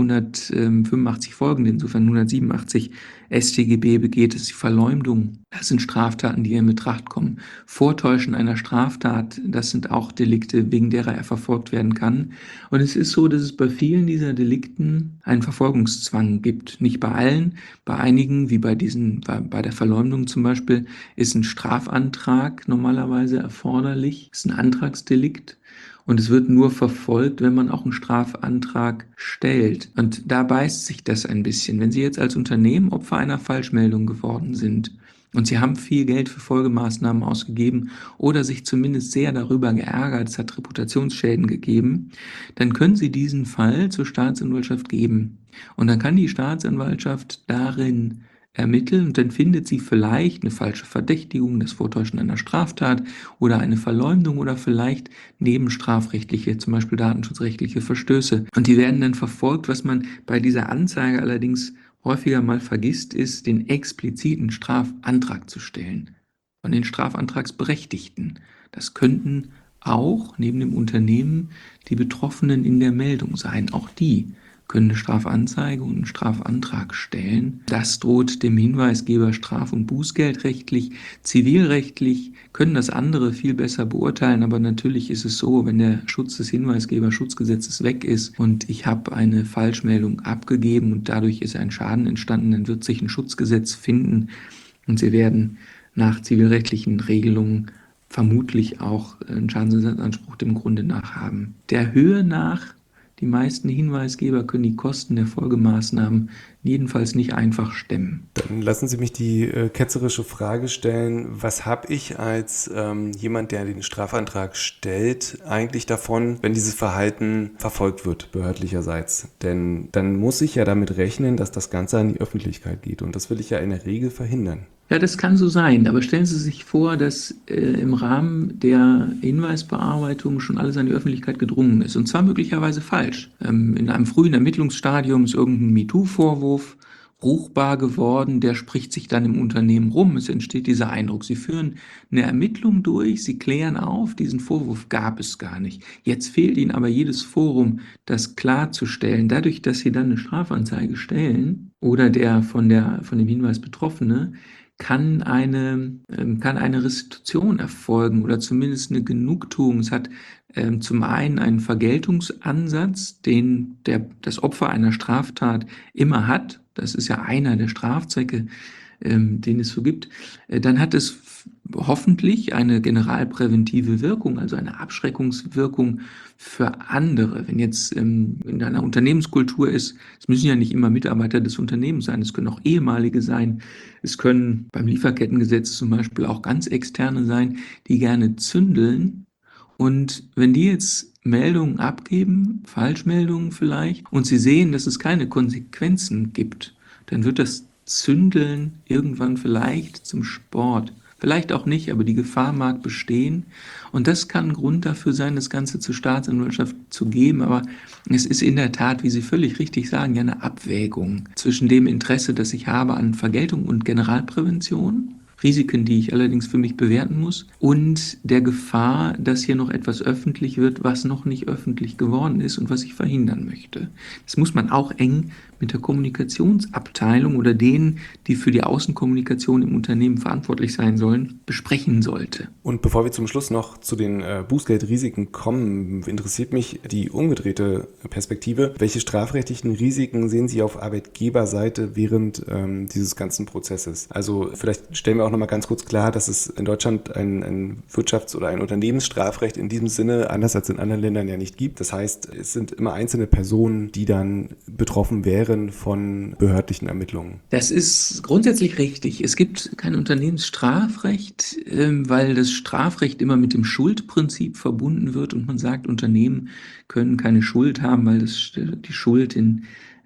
185 folgende, insofern 187 StGB begeht, ist die Verleumdung. Das sind Straftaten, die in Betracht kommen. Vortäuschen einer Straftat, das sind auch Delikte, wegen derer er verfolgt werden kann. Und es ist so, dass es bei vielen dieser Delikten einen Verfolgungszwang gibt. Nicht bei allen, bei einigen, wie bei der Verleumdung zum Beispiel, ist ein Strafantrag normalerweise erforderlich, ist ein Antragsdelikt. Und es wird nur verfolgt, wenn man auch einen Strafantrag stellt. Und da beißt sich das ein bisschen. Wenn Sie jetzt als Unternehmen Opfer einer Falschmeldung geworden sind und Sie haben viel Geld für Folgemaßnahmen ausgegeben oder sich zumindest sehr darüber geärgert, es hat Reputationsschäden gegeben, dann können Sie diesen Fall zur Staatsanwaltschaft geben. Und dann kann die Staatsanwaltschaft darin ermitteln und dann findet sie vielleicht eine falsche Verdächtigung, das Vortäuschen einer Straftat oder eine Verleumdung oder vielleicht nebenstrafrechtliche, zum Beispiel datenschutzrechtliche Verstöße. Und die werden dann verfolgt. Was man bei dieser Anzeige allerdings häufiger mal vergisst, ist, den expliziten Strafantrag zu stellen von den Strafantragsberechtigten. Das könnten auch neben dem Unternehmen die Betroffenen in der Meldung sein. Auch die können eine Strafanzeige und einen Strafantrag stellen. Das droht dem Hinweisgeber straf- und bußgeldrechtlich. Zivilrechtlich können das andere viel besser beurteilen, aber natürlich ist es so, wenn der Schutz des Hinweisgeberschutzgesetzes weg ist und ich habe eine Falschmeldung abgegeben und dadurch ist ein Schaden entstanden, dann wird sich ein Schutzgesetz finden und Sie werden nach zivilrechtlichen Regelungen vermutlich auch einen Schadensersatzanspruch dem Grunde nach haben. Der Höhe nach, die meisten Hinweisgeber können die Kosten der Folgemaßnahmen jedenfalls nicht einfach stemmen. Dann lassen Sie mich die ketzerische Frage stellen, was habe ich als jemand, der den Strafantrag stellt, eigentlich davon, wenn dieses Verhalten verfolgt wird, behördlicherseits? Denn dann muss ich ja damit rechnen, dass das Ganze an die Öffentlichkeit geht und das will ich ja in der Regel verhindern. Ja, das kann so sein, aber stellen Sie sich vor, dass im Rahmen der Hinweisbearbeitung schon alles an die Öffentlichkeit gedrungen ist und zwar möglicherweise falsch. In einem frühen Ermittlungsstadium ist irgendein MeToo-Vorwurf ruchbar geworden, der spricht sich dann im Unternehmen rum, es entsteht dieser Eindruck. Sie führen eine Ermittlung durch, Sie klären auf, diesen Vorwurf gab es gar nicht. Jetzt fehlt Ihnen aber jedes Forum, das klarzustellen. Dadurch, dass Sie dann eine Strafanzeige stellen oder der von dem Hinweis Betroffene, kann eine Restitution erfolgen oder zumindest eine Genugtuung. Es hat zum einen einen Vergeltungsansatz, den das Opfer einer Straftat immer hat. Das ist ja einer der Strafzwecke, den es so gibt. Dann hat es hoffentlich eine generalpräventive Wirkung, also eine Abschreckungswirkung für andere. Wenn jetzt in einer Unternehmenskultur ist, es müssen ja nicht immer Mitarbeiter des Unternehmens sein, es können auch ehemalige sein, es können beim Lieferkettengesetz zum Beispiel auch ganz externe sein, die gerne zündeln. Und wenn die jetzt Meldungen abgeben, Falschmeldungen vielleicht, und sie sehen, dass es keine Konsequenzen gibt, dann wird das Zündeln irgendwann vielleicht zum Sport. Vielleicht auch nicht, aber die Gefahr mag bestehen. Und das kann ein Grund dafür sein, das Ganze zur Staatsanwaltschaft zu geben. Aber es ist in der Tat, wie Sie völlig richtig sagen, ja eine Abwägung zwischen dem Interesse, das ich habe an Vergeltung und Generalprävention, Risiken, die ich allerdings für mich bewerten muss, und der Gefahr, dass hier noch etwas öffentlich wird, was noch nicht öffentlich geworden ist und was ich verhindern möchte. Das muss man auch eng mit der Kommunikationsabteilung oder denen, die für die Außenkommunikation im Unternehmen verantwortlich sein sollen, besprechen sollte. Und bevor wir zum Schluss noch zu den Bußgeldrisiken kommen, interessiert mich die umgedrehte Perspektive. Welche strafrechtlichen Risiken sehen Sie auf Arbeitgeberseite während dieses ganzen Prozesses? Also vielleicht stellen wir auch noch mal ganz kurz klar, dass es in Deutschland ein Wirtschafts- oder ein Unternehmensstrafrecht in diesem Sinne, anders als in anderen Ländern, ja nicht gibt. Das heißt, es sind immer einzelne Personen, die dann betroffen wären von behördlichen Ermittlungen. Das ist grundsätzlich richtig. Es gibt kein Unternehmensstrafrecht, weil das Strafrecht immer mit dem Schuldprinzip verbunden wird und man sagt, Unternehmen können keine Schuld haben, weil die Schuld in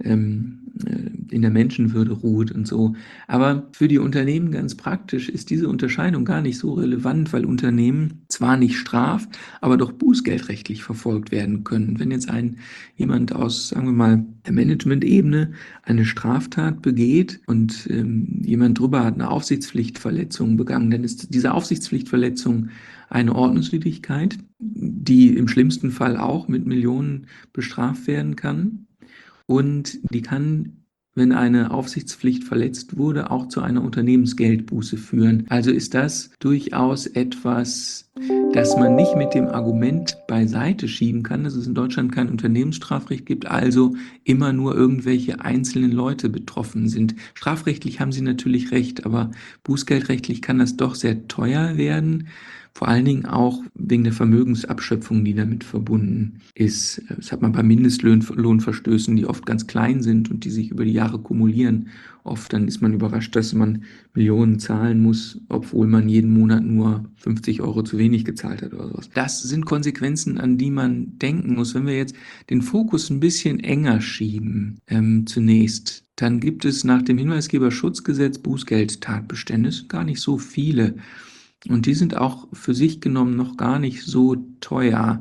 der Menschenwürde ruht und so. Aber für die Unternehmen ganz praktisch ist diese Unterscheidung gar nicht so relevant, weil Unternehmen zwar nicht straf-, aber doch bußgeldrechtlich verfolgt werden können. Wenn jetzt jemand aus, sagen wir mal, der Management-Ebene eine Straftat begeht und jemand drüber hat eine Aufsichtspflichtverletzung begangen, dann ist diese Aufsichtspflichtverletzung eine Ordnungswidrigkeit, die im schlimmsten Fall auch mit Millionen bestraft werden kann. und die kann, wenn eine Aufsichtspflicht verletzt wurde, auch zu einer Unternehmensgeldbuße führen. Also ist das durchaus etwas, das man nicht mit dem Argument beiseite schieben kann, dass es in Deutschland kein Unternehmensstrafrecht gibt, also immer nur irgendwelche einzelnen Leute betroffen sind. Strafrechtlich haben Sie natürlich recht, aber bußgeldrechtlich kann das doch sehr teuer werden. Vor allen Dingen auch wegen der Vermögensabschöpfung, die damit verbunden ist. Das hat man bei Mindestlohnverstößen, die oft ganz klein sind und die sich über die Jahre kumulieren. Oft dann ist man überrascht, dass man Millionen zahlen muss, obwohl man jeden Monat nur 50 € zu wenig gezahlt hat oder sowas. Das sind Konsequenzen, an die man denken muss. Wenn wir jetzt den Fokus ein bisschen enger schieben, zunächst, dann gibt es nach dem Hinweisgeberschutzgesetz Bußgeldtatbestände. Es sind gar nicht so viele. Und die sind auch für sich genommen noch gar nicht so teuer.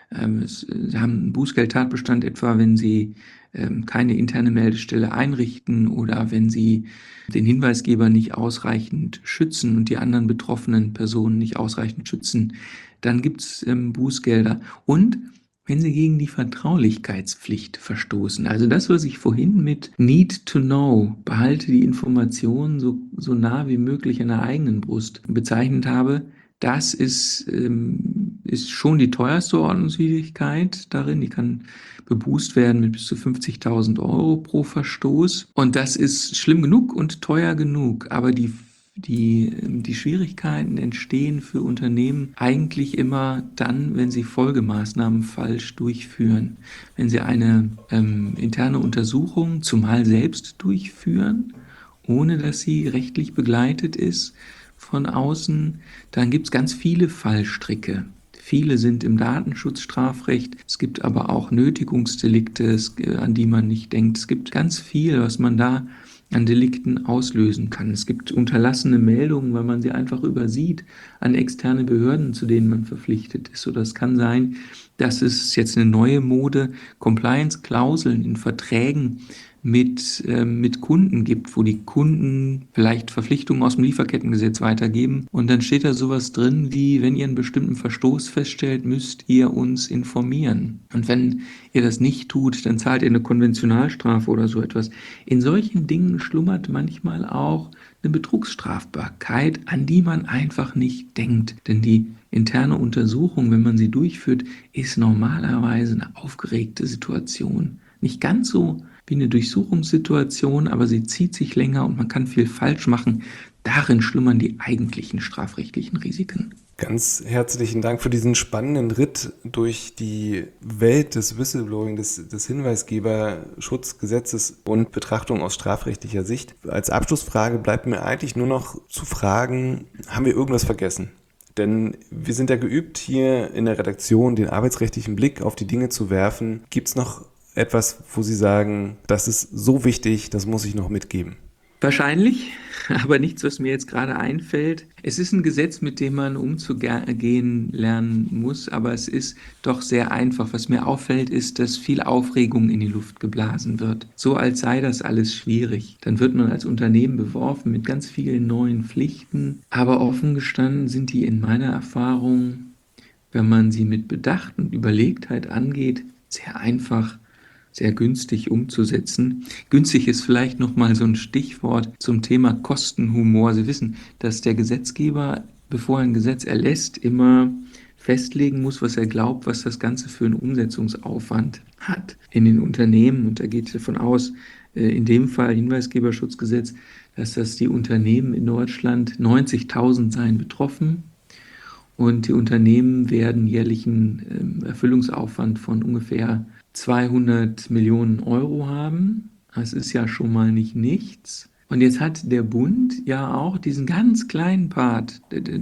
Sie haben einen Bußgeldtatbestand etwa, wenn Sie keine interne Meldestelle einrichten oder wenn Sie den Hinweisgeber nicht ausreichend schützen und die anderen betroffenen Personen nicht ausreichend schützen. Dann gibt es Bußgelder. Und wenn Sie gegen die Vertraulichkeitspflicht verstoßen, also das, was ich vorhin mit Need to Know, behalte die Informationen so nah wie möglich an der eigenen Brust bezeichnet habe, das ist schon die teuerste Ordnungswidrigkeit darin. Die kann bebußt werden mit bis zu 50.000 € pro Verstoß. Und das ist schlimm genug und teuer genug. Aber die Schwierigkeiten entstehen für Unternehmen eigentlich immer dann, wenn sie Folgemaßnahmen falsch durchführen. Wenn sie eine interne Untersuchung zumal selbst durchführen, ohne dass sie rechtlich begleitet ist von außen, dann gibt es ganz viele Fallstricke. Viele sind im Datenschutzstrafrecht. Es gibt aber auch Nötigungsdelikte, an die man nicht denkt. Es gibt ganz viel, was man da an Delikten auslösen kann. Es gibt unterlassene Meldungen, weil man sie einfach übersieht, an externe Behörden, zu denen man verpflichtet ist. Oder es kann sein, dass es jetzt eine neue Mode, Compliance-Klauseln in Verträgen mit Kunden gibt, wo die Kunden vielleicht Verpflichtungen aus dem Lieferkettengesetz weitergeben. Und dann steht da sowas drin wie, wenn ihr einen bestimmten Verstoß feststellt, müsst ihr uns informieren. Und wenn ihr das nicht tut, dann zahlt ihr eine Konventionalstrafe oder so etwas. In solchen Dingen schlummert manchmal auch eine Betrugsstrafbarkeit, an die man einfach nicht denkt. Denn die interne Untersuchung, wenn man sie durchführt, ist normalerweise eine aufgeregte Situation. Nicht ganz so wie eine Durchsuchungssituation, aber sie zieht sich länger und man kann viel falsch machen. Darin schlummern die eigentlichen strafrechtlichen Risiken. Ganz herzlichen Dank für diesen spannenden Ritt durch die Welt des Whistleblowing, des Hinweisgeberschutzgesetzes und Betrachtung aus strafrechtlicher Sicht. Als Abschlussfrage bleibt mir eigentlich nur noch zu fragen, haben wir irgendwas vergessen? Denn wir sind ja geübt, hier in der Redaktion den arbeitsrechtlichen Blick auf die Dinge zu werfen. Gibt es noch etwas, wo Sie sagen, das ist so wichtig, das muss ich noch mitgeben? Wahrscheinlich, aber nichts, was mir jetzt gerade einfällt. Es ist ein Gesetz, mit dem man umzugehen lernen muss, aber es ist doch sehr einfach. Was mir auffällt, ist, dass viel Aufregung in die Luft geblasen wird. So als sei das alles schwierig. Dann wird man als Unternehmen beworfen mit ganz vielen neuen Pflichten. Aber offen gestanden sind die in meiner Erfahrung, wenn man sie mit Bedacht und Überlegtheit angeht, sehr einfach, sehr günstig umzusetzen. Günstig ist vielleicht nochmal so ein Stichwort zum Thema Kostenhumor. Sie wissen, dass der Gesetzgeber, bevor er ein Gesetz erlässt, immer festlegen muss, was er glaubt, was das Ganze für einen Umsetzungsaufwand hat in den Unternehmen. Und da geht es davon aus, in dem Fall Hinweisgeberschutzgesetz, dass das die Unternehmen in Deutschland 90.000 seien betroffen. Und die Unternehmen werden jährlichen Erfüllungsaufwand von ungefähr 200 Millionen € haben. Das ist ja schon mal nicht nichts. Und jetzt hat der Bund ja auch diesen ganz kleinen Part,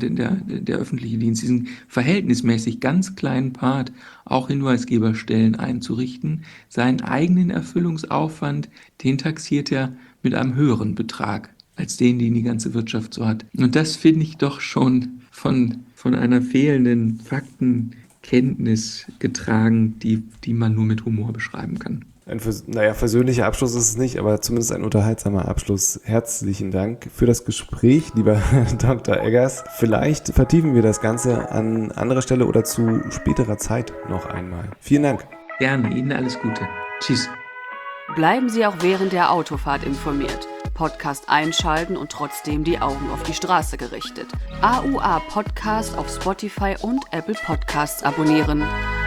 der öffentliche Dienst, diesen verhältnismäßig ganz kleinen Part, auch Hinweisgeberstellen einzurichten. Seinen eigenen Erfüllungsaufwand, den taxiert er mit einem höheren Betrag als den die ganze Wirtschaft so hat. Und das finde ich doch schon von einer fehlenden Faktenkenntnis getragen, die man nur mit Humor beschreiben kann. Ein versöhnlicher Abschluss ist es nicht, aber zumindest ein unterhaltsamer Abschluss. Herzlichen Dank für das Gespräch, lieber Herr Dr. Eggers. Vielleicht vertiefen wir das Ganze an anderer Stelle oder zu späterer Zeit noch einmal. Vielen Dank. Gerne, Ihnen alles Gute. Tschüss. Bleiben Sie auch während der Autofahrt informiert. Podcast einschalten und trotzdem die Augen auf die Straße gerichtet. AUA Podcast auf Spotify und Apple Podcasts abonnieren.